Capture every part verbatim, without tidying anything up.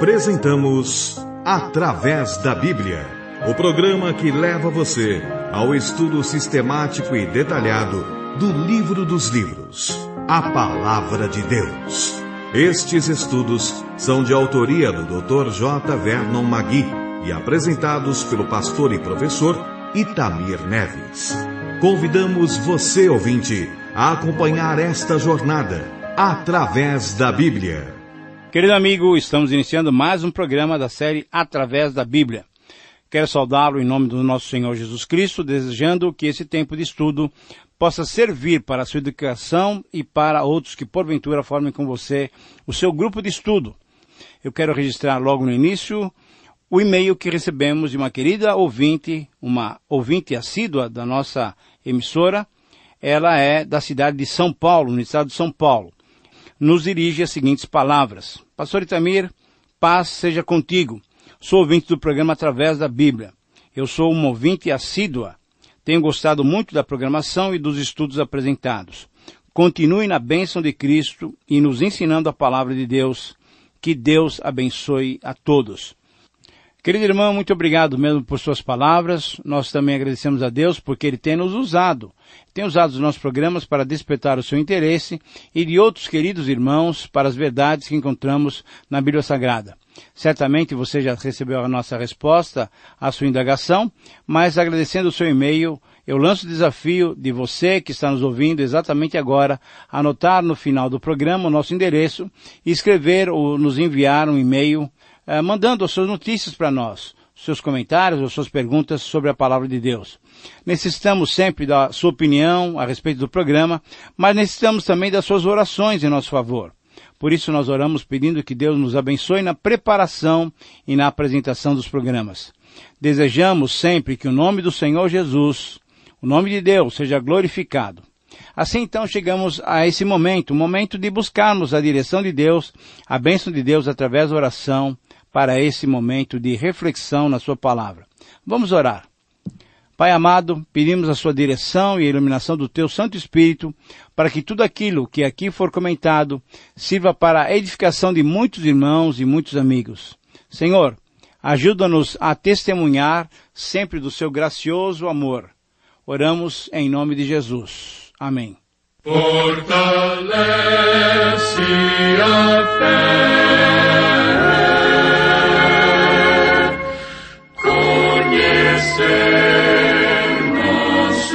Apresentamos Através da Bíblia, o programa que leva você ao estudo sistemático e detalhado do Livro dos Livros, a Palavra de Deus. Estes estudos são de autoria do doutor J. Vernon Magui e apresentados pelo pastor e professor Itamir Neves. Convidamos você, ouvinte, a acompanhar esta jornada através da Bíblia. Querido amigo, estamos iniciando mais um programa da série Através da Bíblia. Quero saudá-lo em nome do nosso Senhor Jesus Cristo, desejando que esse tempo de estudo possa servir para a sua educação e para outros que porventura formem com você o seu grupo de estudo. Eu quero registrar logo no início o e-mail que recebemos de uma querida ouvinte, uma ouvinte assídua da nossa emissora. Ela é da cidade de São Paulo, no estado de São Paulo. Nos dirige as seguintes palavras: Pastor Itamir, paz seja contigo. Sou ouvinte do programa Através da Bíblia. Eu sou uma ouvinte assídua. Tenho gostado muito da programação e dos estudos apresentados. Continue na bênção de Cristo e nos ensinando a palavra de Deus. Que Deus abençoe a todos. Querido irmão, muito obrigado mesmo por suas palavras. Nós também agradecemos a Deus porque Ele tem nos usado. Tem usado os nossos programas para despertar o seu interesse e de outros queridos irmãos para as verdades que encontramos na Bíblia Sagrada. Certamente você já recebeu a nossa resposta à sua indagação, mas agradecendo o seu e-mail, eu lanço o desafio de você que está nos ouvindo exatamente agora, anotar no final do programa o nosso endereço e escrever ou nos enviar um e-mail eh, mandando as suas notícias para nós, seus comentários ou suas perguntas sobre a palavra de Deus. Necessitamos sempre da sua opinião a respeito do programa, mas necessitamos também das suas orações em nosso favor. Por isso nós oramos pedindo que Deus nos abençoe na preparação e na apresentação dos programas. Desejamos sempre que o nome do Senhor Jesus, o nome de Deus, seja glorificado. Assim então chegamos a esse momento, o momento de buscarmos a direção de Deus, a bênção de Deus através da oração, para esse momento de reflexão na sua palavra. Vamos orar. Pai amado, pedimos a sua direção e a iluminação do teu Santo Espírito, para que tudo aquilo que aqui for comentado sirva para a edificação de muitos irmãos e muitos amigos. Senhor, ajuda-nos a testemunhar sempre do seu gracioso amor. Oramos em nome de Jesus. Amém. Fortalece a fé, conhecer nosso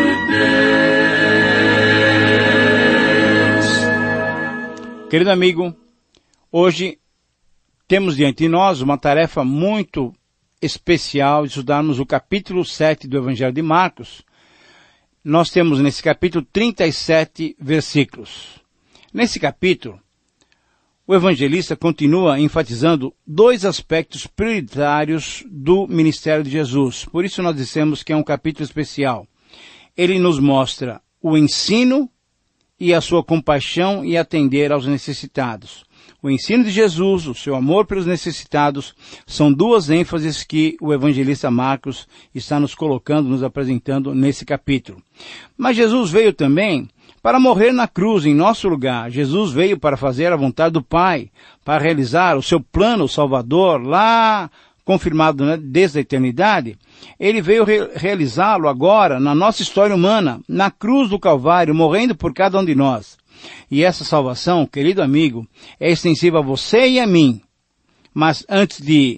Deus. Querido amigo, hoje temos diante de nós uma tarefa muito especial de estudarmos o capítulo sete do Evangelho de Marcos. Nós temos nesse capítulo trinta e sete versículos. Nesse capítulo, o evangelista continua enfatizando dois aspectos prioritários do ministério de Jesus. Por isso nós dissemos que é um capítulo especial. Ele nos mostra o ensino e a sua compaixão e atender aos necessitados. O ensino de Jesus, o seu amor pelos necessitados, são duas ênfases que o evangelista Marcos está nos colocando, nos apresentando nesse capítulo. Mas Jesus veio também para morrer na cruz em nosso lugar. Jesus veio para fazer a vontade do Pai, para realizar o seu plano salvador lá confirmado, né, desde a eternidade. Ele veio re- realizá-lo agora na nossa história humana, na cruz do Calvário, morrendo por cada um de nós. E essa salvação, querido amigo, é extensiva a você e a mim. Mas antes de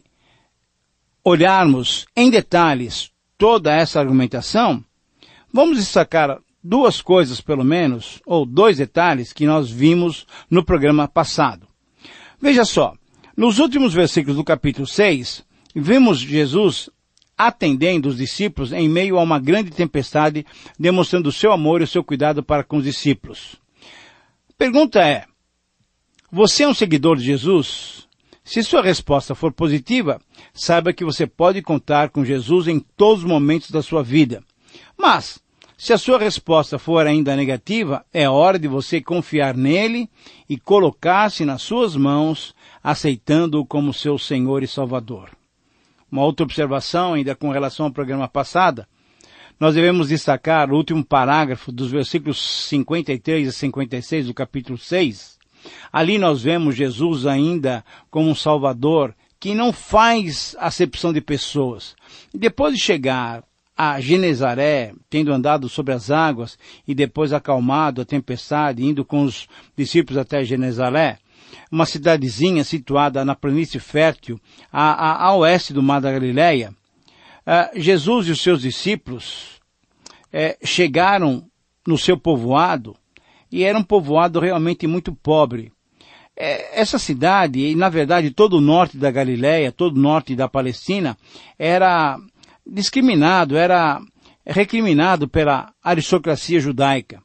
olharmos em detalhes toda essa argumentação, vamos destacar duas coisas pelo menos, ou dois detalhes que nós vimos no programa passado. Veja só, nos últimos versículos do capítulo seis, vimos Jesus atendendo os discípulos em meio a uma grande tempestade, demonstrando o seu amor e o seu cuidado para com os discípulos. Pergunta é, você é um seguidor de Jesus? Se sua resposta for positiva, saiba que você pode contar com Jesus em todos os momentos da sua vida. Mas, se a sua resposta for ainda negativa, é hora de você confiar nele e colocar-se nas suas mãos, aceitando-o como seu Senhor e Salvador. Uma outra observação, ainda com relação ao programa passado, nós devemos destacar o último parágrafo dos versículos cinquenta e três a cinquenta e seis do capítulo seis, Ali nós vemos Jesus ainda como um Salvador que não faz acepção de pessoas. E depois de chegar a Genezaré, tendo andado sobre as águas e depois acalmado a tempestade, indo com os discípulos até Genezaré, uma cidadezinha situada na planície fértil, a, a, a oeste do Mar da Galileia, uh, Jesus e os seus discípulos eh, chegaram no seu povoado, e era um povoado realmente muito pobre. Eh, essa cidade, e na verdade todo o norte da Galileia, todo o norte da Palestina, era discriminado, era recriminado pela aristocracia judaica.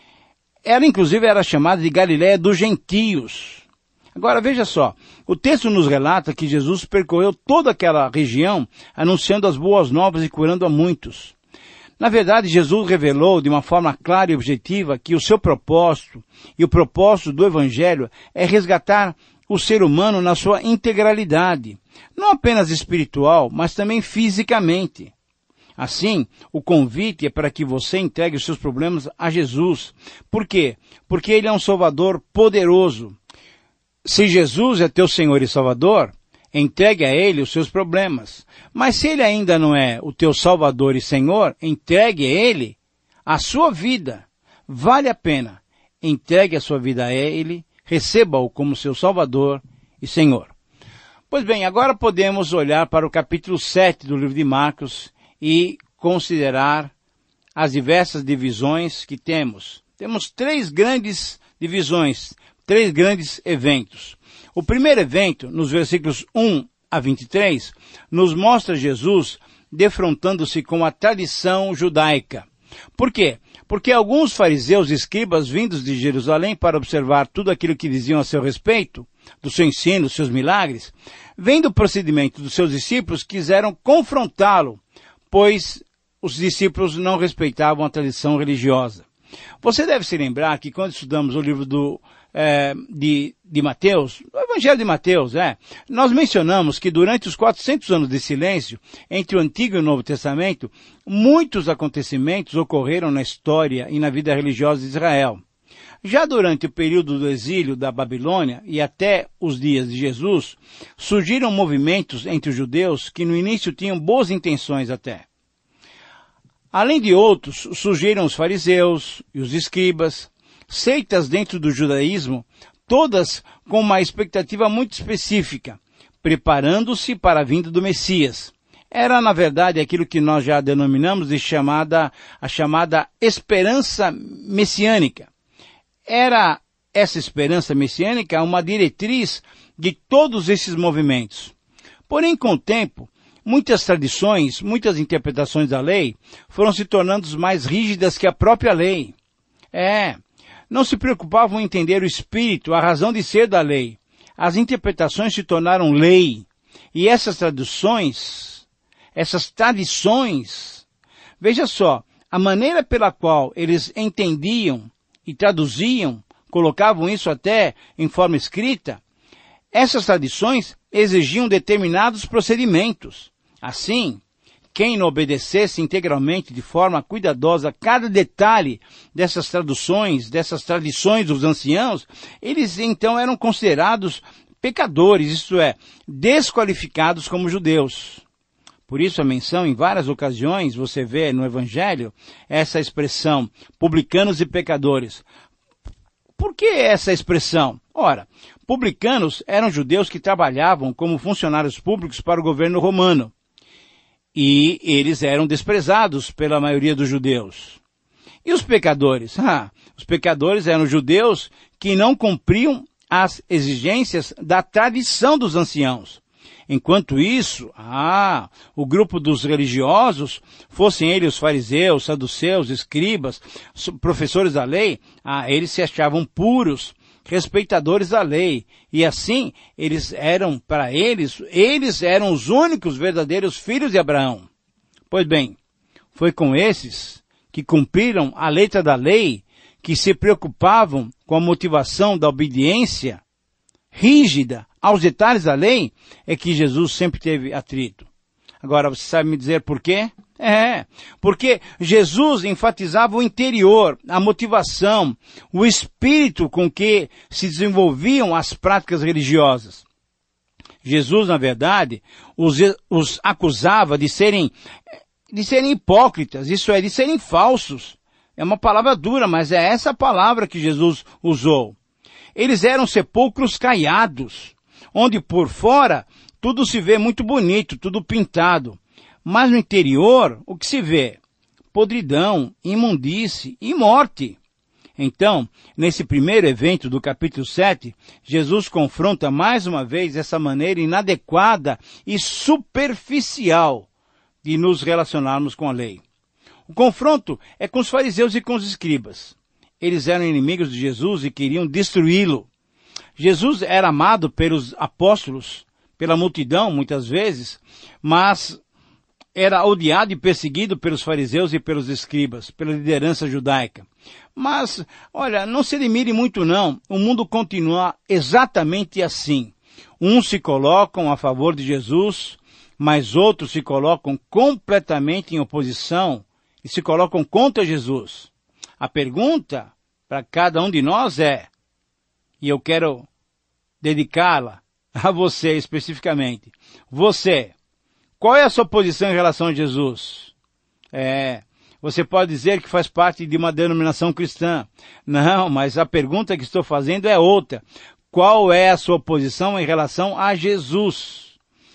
Ela inclusive era chamada de Galileia dos gentios. Agora veja só, o texto nos relata que Jesus percorreu toda aquela região anunciando as boas novas e curando a muitos. Na verdade, Jesus revelou de uma forma clara e objetiva que o seu propósito e o propósito do Evangelho é resgatar o ser humano na sua integralidade, não apenas espiritual, mas também fisicamente. Assim, o convite é para que você entregue os seus problemas a Jesus. Por quê? Porque Ele é um Salvador poderoso. Se Jesus é teu Senhor e Salvador, entregue a Ele os seus problemas. Mas se Ele ainda não é o teu Salvador e Senhor, entregue a Ele a sua vida. Vale a pena. Entregue a sua vida a Ele, receba-o como seu Salvador e Senhor. Pois bem, agora podemos olhar para o capítulo sete do livro de Marcos e considerar as diversas divisões que temos. Temos três grandes divisões, três grandes eventos. O primeiro evento, nos versículos um a vinte e três, nos mostra Jesus defrontando-se com a tradição judaica. Por quê? Porque alguns fariseus e escribas vindos de Jerusalém para observar tudo aquilo que diziam a seu respeito, do seu ensino, dos seus milagres, vendo o procedimento dos seus discípulos, quiseram confrontá-lo, pois os discípulos não respeitavam a tradição religiosa. Você deve se lembrar que quando estudamos o livro do, é, de, de Mateus, o Evangelho de Mateus, é, nós mencionamos que durante os quatrocentos anos de silêncio entre o Antigo e o Novo Testamento, muitos acontecimentos ocorreram na história e na vida religiosa de Israel. Já durante o período do exílio da Babilônia e até os dias de Jesus, surgiram movimentos entre os judeus que no início tinham boas intenções até. Além de outros, surgiram os fariseus e os escribas, seitas dentro do judaísmo, todas com uma expectativa muito específica, preparando-se para a vinda do Messias. Era, na verdade, aquilo que nós já denominamos de chamada, a chamada esperança messiânica. Era essa esperança messiânica uma diretriz de todos esses movimentos. Porém, com o tempo, muitas tradições, muitas interpretações da lei foram se tornando mais rígidas que a própria lei. É, não se preocupavam em entender o espírito, a razão de ser da lei. As interpretações se tornaram lei. E essas traduções, essas tradições, veja só, a maneira pela qual eles entendiam e traduziam, colocavam isso até em forma escrita, essas tradições exigiam determinados procedimentos. Assim, quem não obedecesse integralmente de forma cuidadosa cada detalhe dessas traduções, dessas tradições dos anciãos, eles então eram considerados pecadores, isto é, desqualificados como judeus. Por isso a menção em várias ocasiões, você vê no Evangelho, essa expressão, publicanos e pecadores. Por que essa expressão? Ora, publicanos eram judeus que trabalhavam como funcionários públicos para o governo romano. E eles eram desprezados pela maioria dos judeus. E os pecadores? Ah, os pecadores eram judeus que não cumpriam as exigências da tradição dos anciãos. Enquanto isso, ah, o grupo dos religiosos, fossem eles os fariseus, saduceus, escribas, professores da lei, ah, eles se achavam puros, respeitadores da lei. E assim, eles eram, para eles, eles eram os únicos verdadeiros filhos de Abraão. Pois bem, foi com esses que cumpriram a letra da lei, que se preocupavam com a motivação da obediência rígida aos detalhes da lei, é que Jesus sempre teve atrito. Agora, você sabe me dizer por quê? É, porque Jesus enfatizava o interior, a motivação, o espírito com que se desenvolviam as práticas religiosas. Jesus, na verdade, os, os acusava de serem, de serem hipócritas, isso é, de serem falsos. É uma palavra dura, mas é essa palavra que Jesus usou. Eles eram sepulcros caiados, onde por fora tudo se vê muito bonito, tudo pintado. Mas no interior, o que se vê? Podridão, imundície e morte. Então, nesse primeiro evento do capítulo sete, Jesus confronta mais uma vez essa maneira inadequada e superficial de nos relacionarmos com a lei. O confronto é com os fariseus e com os escribas. Eles eram inimigos de Jesus e queriam destruí-lo. Jesus era amado pelos apóstolos, pela multidão, muitas vezes, mas era odiado e perseguido pelos fariseus e pelos escribas, pela liderança judaica. Mas, olha, não se admire muito não, o mundo continua exatamente assim. Uns se colocam a favor de Jesus, mas outros se colocam completamente em oposição e se colocam contra Jesus. A pergunta para cada um de nós é, e eu quero dedicá-la a você especificamente, você, qual é a sua posição em relação a Jesus? É, você pode dizer que faz parte de uma denominação cristã. Não, mas a pergunta que estou fazendo é outra. Qual é a sua posição em relação a Jesus?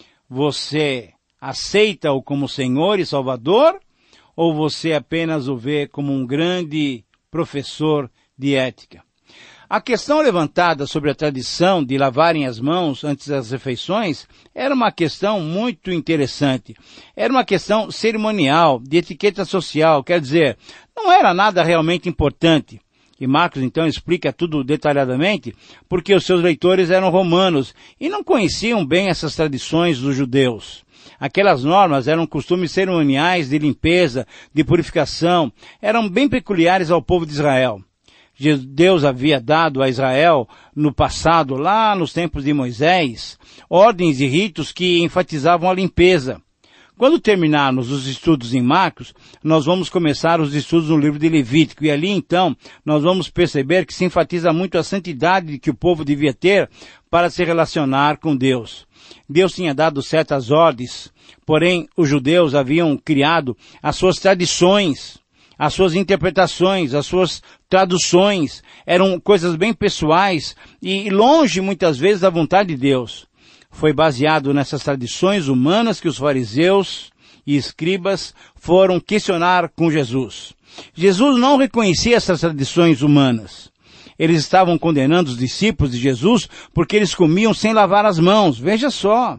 Você aceita-o como Senhor e Salvador? Ou você apenas o vê como um grande professor de ética? A questão levantada sobre a tradição de lavarem as mãos antes das refeições era uma questão muito interessante. Era uma questão cerimonial, de etiqueta social, quer dizer, não era nada realmente importante. E Marcos então explica tudo detalhadamente, porque os seus leitores eram romanos e não conheciam bem essas tradições dos judeus. Aquelas normas eram costumes cerimoniais de limpeza, de purificação, eram bem peculiares ao povo de Israel. Deus havia dado a Israel no passado, lá nos tempos de Moisés, ordens e ritos que enfatizavam a limpeza. Quando terminarmos os estudos em Marcos, nós vamos começar os estudos no livro de Levítico, e ali então nós vamos perceber que se enfatiza muito a santidade que o povo devia ter para se relacionar com Deus. Deus tinha dado certas ordens, porém os judeus haviam criado as suas tradições, as suas interpretações, as suas traduções, eram coisas bem pessoais e longe muitas vezes da vontade de Deus. Foi baseado nessas tradições humanas que os fariseus e escribas foram questionar com Jesus. Jesus não reconhecia essas tradições humanas. Eles estavam condenando os discípulos de Jesus porque eles comiam sem lavar as mãos. Veja só.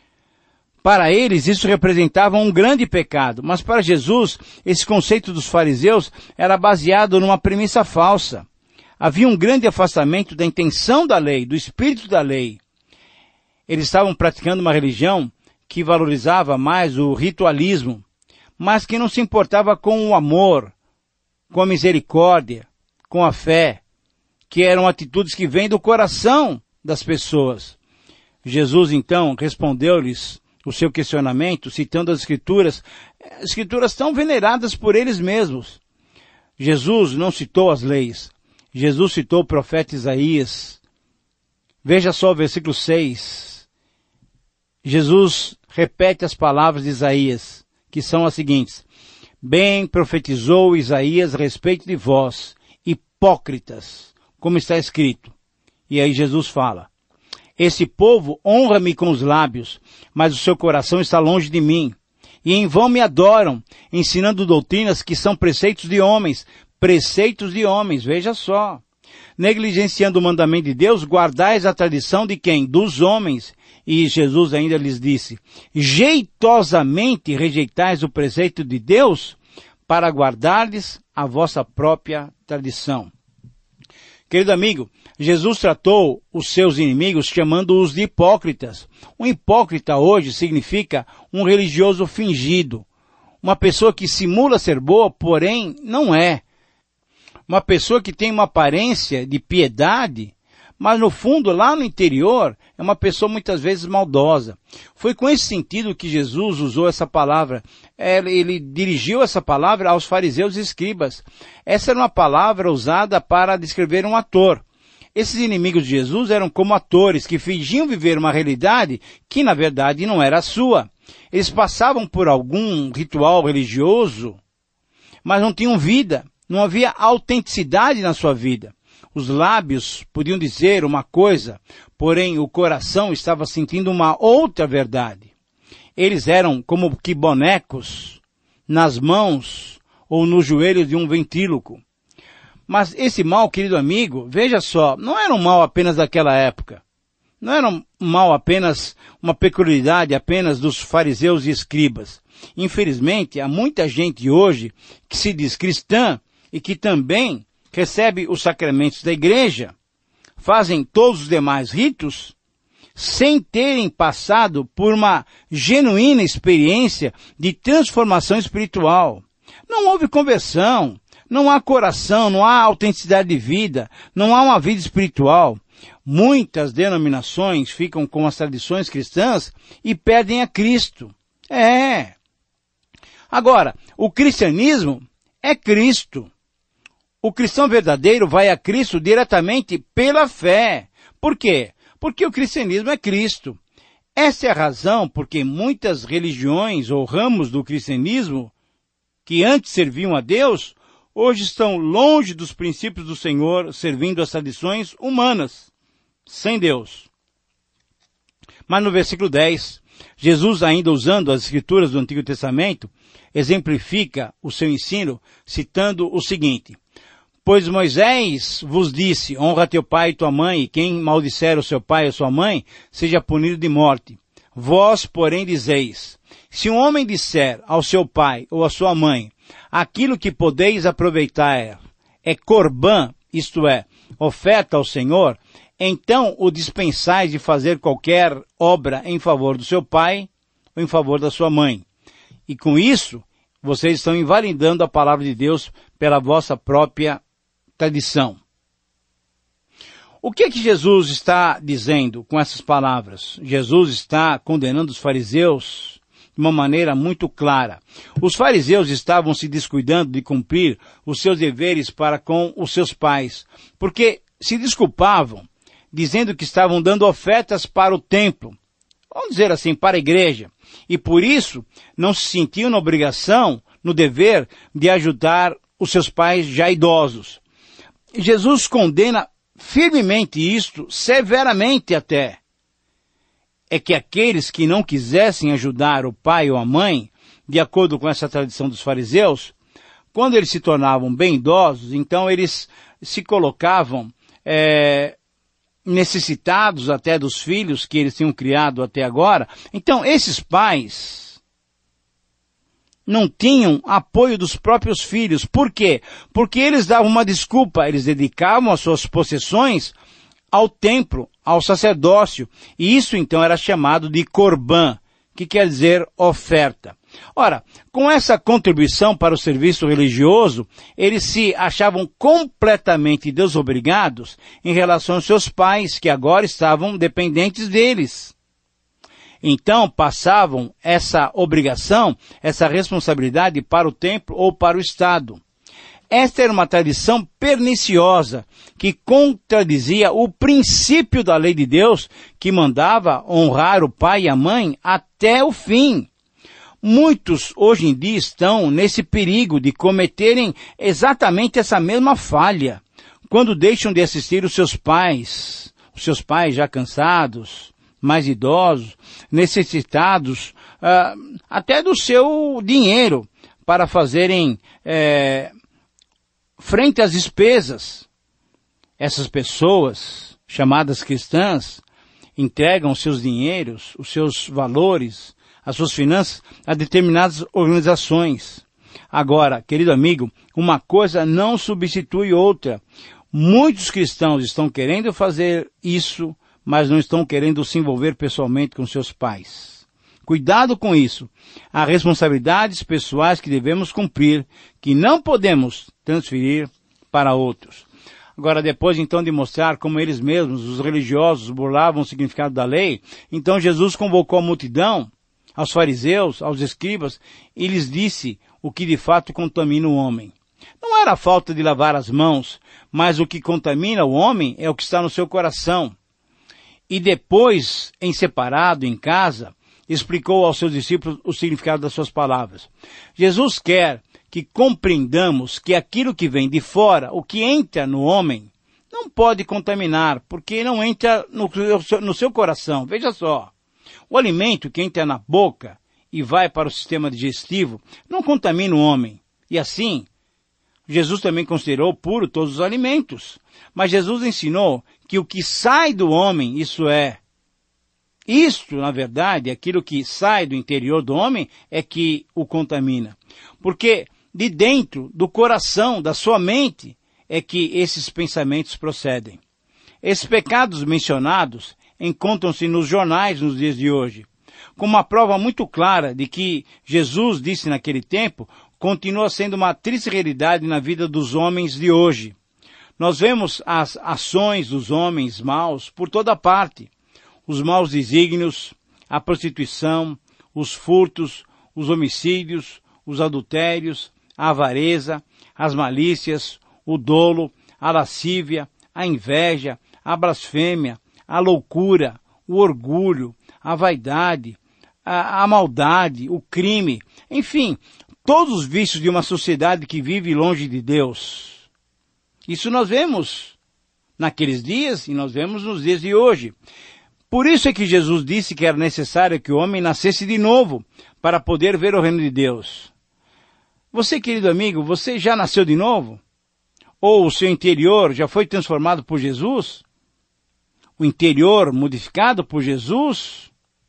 Para eles, isso representava um grande pecado, mas para Jesus, esse conceito dos fariseus era baseado numa premissa falsa. Havia um grande afastamento da intenção da lei, do espírito da lei. Eles estavam praticando uma religião que valorizava mais o ritualismo, mas que não se importava com o amor, com a misericórdia, com a fé, que eram atitudes que vêm do coração das pessoas. Jesus, então, respondeu-lhes o seu questionamento, citando as escrituras, escrituras tão veneradas por eles mesmos. Jesus não citou as leis. Jesus citou o profeta Isaías. Veja só o versículo seis. Jesus repete as palavras de Isaías, que são as seguintes. Bem profetizou Isaías a respeito de vós, hipócritas, como está escrito. E aí Jesus fala. Esse povo honra-me com os lábios, mas o seu coração está longe de mim. E em vão me adoram, ensinando doutrinas que são preceitos de homens. Preceitos de homens, veja só. Negligenciando o mandamento de Deus, guardais a tradição de quem? Dos homens. E Jesus ainda lhes disse, jeitosamente rejeitais o preceito de Deus para guardar-lhes a vossa própria tradição. Querido amigo, Jesus tratou os seus inimigos chamando-os de hipócritas. Um hipócrita hoje significa um religioso fingido. Uma pessoa que simula ser boa, porém não é. Uma pessoa que tem uma aparência de piedade, mas no fundo, lá no interior, é uma pessoa muitas vezes maldosa. Foi com esse sentido que Jesus usou essa palavra. Ele dirigiu essa palavra aos fariseus e escribas. Essa era uma palavra usada para descrever um ator. Esses inimigos de Jesus eram como atores que fingiam viver uma realidade que na verdade não era a sua. Eles passavam por algum ritual religioso, mas não tinham vida, não havia autenticidade na sua vida. Os lábios podiam dizer uma coisa, porém o coração estava sentindo uma outra verdade. Eles eram como que bonecos nas mãos ou nos joelhos de um ventríloco. Mas esse mal, querido amigo, veja só, não era um mal apenas daquela época. Não era um mal apenas, uma peculiaridade apenas dos fariseus e escribas. Infelizmente, há muita gente hoje que se diz cristã e que também recebe os sacramentos da igreja, fazem todos os demais ritos, sem terem passado por uma genuína experiência de transformação espiritual. Não houve conversão, não há coração, não há autenticidade de vida, não há uma vida espiritual. Muitas denominações ficam com as tradições cristãs e perdem a Cristo. É. Agora, o cristianismo é Cristo. O cristão verdadeiro vai a Cristo diretamente pela fé. Por quê? Porque o cristianismo é Cristo. Essa é a razão porque muitas religiões ou ramos do cristianismo, que antes serviam a Deus, hoje estão longe dos princípios do Senhor, servindo as tradições humanas, sem Deus. Mas no versículo dez, Jesus, ainda usando as escrituras do Antigo Testamento, exemplifica o seu ensino, citando o seguinte: pois Moisés vos disse, honra teu pai e tua mãe, e quem maldisser o seu pai ou sua mãe, seja punido de morte. Vós, porém, dizeis, se um homem disser ao seu pai ou à sua mãe, aquilo que podeis aproveitar é, é corbã, isto é, oferta ao Senhor, então o dispensais de fazer qualquer obra em favor do seu pai ou em favor da sua mãe. E com isso, vocês estão invalidando a palavra de Deus pela vossa própria tradição. O que é que Jesus está dizendo com essas palavras? Jesus está condenando os fariseus de uma maneira muito clara. Os fariseus estavam se descuidando de cumprir os seus deveres para com os seus pais, porque se desculpavam, dizendo que estavam dando ofertas para o templo, vamos dizer assim, para a igreja, e por isso não se sentiam na obrigação, no dever de ajudar os seus pais já idosos. Jesus condena firmemente isto, severamente até. É que aqueles que não quisessem ajudar o pai ou a mãe, de acordo com essa tradição dos fariseus, quando eles se tornavam bem idosos, então eles se colocavam é, necessitados até dos filhos que eles tinham criado até agora. Então esses pais não tinham apoio dos próprios filhos. Por quê? Porque eles davam uma desculpa, eles dedicavam as suas possessões ao templo, ao sacerdócio, e isso então era chamado de corbã, que quer dizer oferta. Ora, com essa contribuição para o serviço religioso, eles se achavam completamente desobrigados em relação aos seus pais, que agora estavam dependentes deles. Então passavam essa obrigação, essa responsabilidade para o templo ou para o Estado. Esta era uma tradição perniciosa que contradizia o princípio da lei de Deus que mandava honrar o pai e a mãe até o fim. Muitos hoje em dia estão nesse perigo de cometerem exatamente essa mesma falha quando deixam de assistir os seus pais, os seus pais já cansados, mais idosos, necessitados uh, até do seu dinheiro para fazerem é, frente às despesas. Essas pessoas, chamadas cristãs, entregam seus dinheiros, os seus valores, as suas finanças a determinadas organizações. Agora, querido amigo, uma coisa não substitui outra. Muitos cristãos estão querendo fazer isso, mas não estão querendo se envolver pessoalmente com seus pais. Cuidado com isso. Há responsabilidades pessoais que devemos cumprir, que não podemos transferir para outros. Agora, depois então de mostrar como eles mesmos, os religiosos, burlavam o significado da lei, então Jesus convocou a multidão, aos fariseus, aos escribas, e lhes disse o que de fato contamina o homem. Não era a falta de lavar as mãos, mas o que contamina o homem é o que está no seu coração. E depois, em separado, em casa, explicou aos seus discípulos o significado das suas palavras. Jesus quer que compreendamos que aquilo que vem de fora, o que entra no homem, não pode contaminar, porque não entra no, no seu coração. Veja só, o alimento que entra na boca e vai para o sistema digestivo não contamina o homem. E assim, Jesus também considerou puro todos os alimentos. Mas Jesus ensinou que o que sai do homem, isso é, isto, na verdade, aquilo que sai do interior do homem é que o contamina. Porque de dentro do coração, da sua mente, é que esses pensamentos procedem. Esses pecados mencionados encontram-se nos jornais nos dias de hoje, com uma prova muito clara de que Jesus disse naquele tempo, continua sendo uma triste realidade na vida dos homens de hoje. Nós vemos as ações dos homens maus por toda parte. Os maus desígnios, a prostituição, os furtos, os homicídios, os adultérios, a avareza, as malícias, o dolo, a lascívia, a inveja, a blasfêmia, a loucura, o orgulho, a vaidade, a, a maldade, o crime, enfim, todos os vícios de uma sociedade que vive longe de Deus. Isso nós vemos naqueles dias e nós vemos nos dias de hoje. Por isso é que Jesus disse que era necessário que o homem nascesse de novo para poder ver o reino de Deus. Você, querido amigo, você já nasceu de novo? Ou o seu interior já foi transformado por Jesus? O interior modificado por Jesus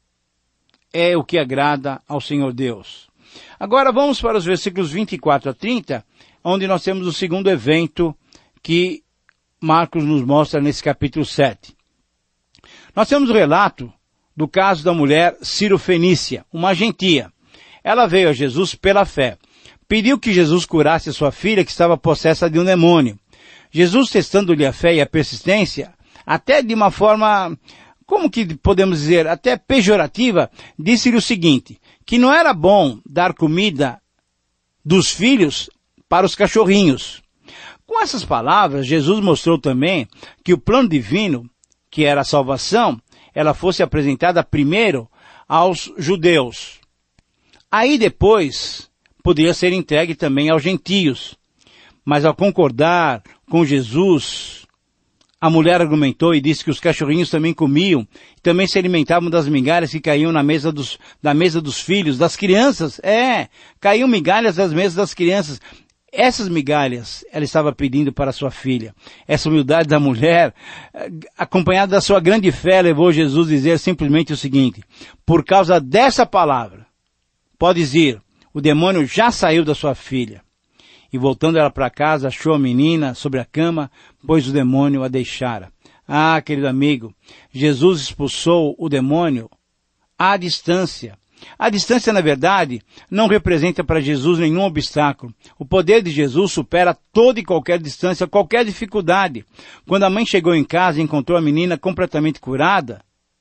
é o que agrada ao Senhor Deus. Agora vamos para os versículos vinte e quatro a trinta, onde nós temos o segundo evento que Marcos nos mostra nesse capítulo sete. Nós temos o relato do caso da mulher Ciro-Fenícia, uma gentia. Ela veio a Jesus pela fé. Pediu que Jesus curasse a sua filha que estava possessa de um demônio. Jesus, testando-lhe a fé e a persistência, até de uma forma, como que podemos dizer, até pejorativa, disse-lhe o seguinte, que não era bom dar comida dos filhos para os cachorrinhos. Com essas palavras, Jesus mostrou também que o plano divino, que era a salvação, ela fosse apresentada primeiro aos judeus. Aí depois poderia ser entregue também aos gentios. Mas ao concordar com Jesus, a mulher argumentou e disse que os cachorrinhos também comiam, e também se alimentavam das migalhas que caíam na mesa dos, da mesa dos filhos, das crianças. É, caíam migalhas das mesas das crianças. Essas migalhas ela estava pedindo para sua filha. Essa humildade da mulher, acompanhada da sua grande fé, levou Jesus a dizer simplesmente o seguinte, por causa dessa palavra, podes ir, o demônio já saiu da sua filha. E voltando ela para casa, achou a menina sobre a cama, pois o demônio a deixara. Ah, querido amigo, Jesus expulsou o demônio à distância. A distância, na verdade, não representa para Jesus nenhum obstáculo. O poder de Jesus supera toda e qualquer distância, qualquer dificuldade. Quando a mãe chegou em casa e encontrou a menina completamente curada,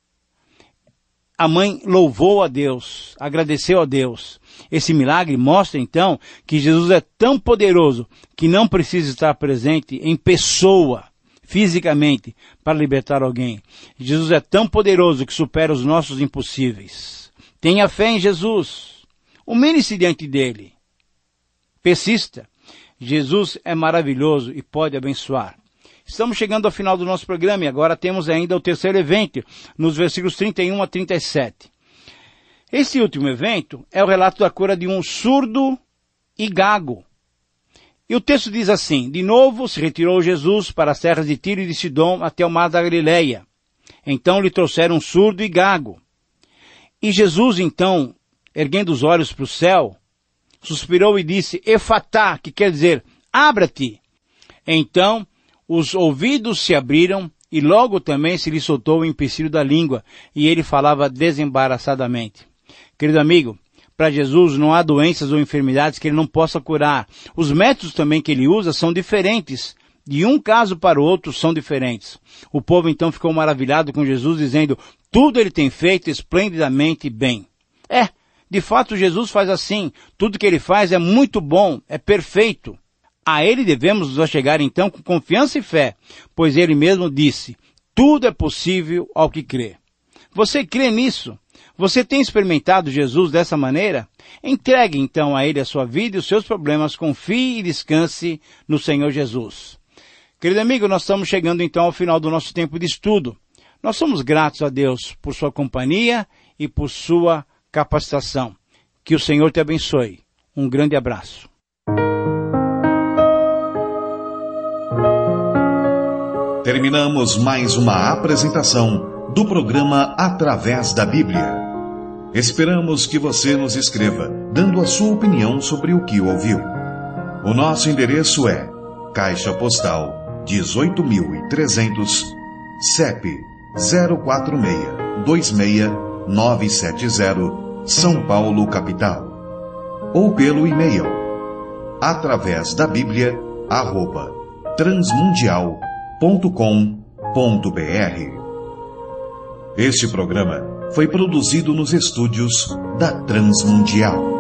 a mãe louvou a Deus, agradeceu a Deus. Esse milagre mostra, então, que Jesus é tão poderoso que não precisa estar presente em pessoa, fisicamente, para libertar alguém. Jesus é tão poderoso que supera os nossos impossíveis. Tenha fé em Jesus. Humilhe-se diante dele. Persista. Jesus é maravilhoso e pode abençoar. Estamos chegando ao final do nosso programa e agora temos ainda o terceiro evento, nos versículos trinta e um a trinta e sete. Esse último evento é o relato da cura de um surdo e gago. E o texto diz assim, de novo se retirou Jesus para as terras de Tiro e de Sidom até o mar da Galileia. Então lhe trouxeram um surdo e gago. E Jesus, então, erguendo os olhos para o céu, suspirou e disse, Efatá, que quer dizer, abra-te. Então, os ouvidos se abriram e logo também se lhe soltou o empecilho da língua e ele falava desembaraçadamente. Querido amigo, para Jesus não há doenças ou enfermidades que ele não possa curar. Os métodos também que ele usa são diferentes De um caso para o outro são diferentes. O povo então ficou maravilhado com Jesus, dizendo, tudo ele tem feito esplendidamente bem. É, de fato Jesus faz assim, tudo que ele faz é muito bom, é perfeito. A ele devemos nos achegar então com confiança e fé, pois ele mesmo disse, tudo é possível ao que crê. Você crê nisso? Você tem experimentado Jesus dessa maneira? Entregue então a ele a sua vida e os seus problemas, confie e descanse no Senhor Jesus. Querido amigo, nós estamos chegando então ao final do nosso tempo de estudo. Nós somos gratos a Deus por sua companhia e por sua capacitação. Que o Senhor te abençoe. Um grande abraço. Terminamos mais uma apresentação do programa Através da Bíblia. Esperamos que você nos escreva, dando a sua opinião sobre o que ouviu. O nosso endereço é Caixa Postal dezoito mil e trezentos, C E P zero quatro seis dois seis nove sete zero, São Paulo, capital. Ou pelo e-mail através da Bíblia arroba transmundial ponto com ponto br. Este programa foi produzido nos estúdios da Transmundial.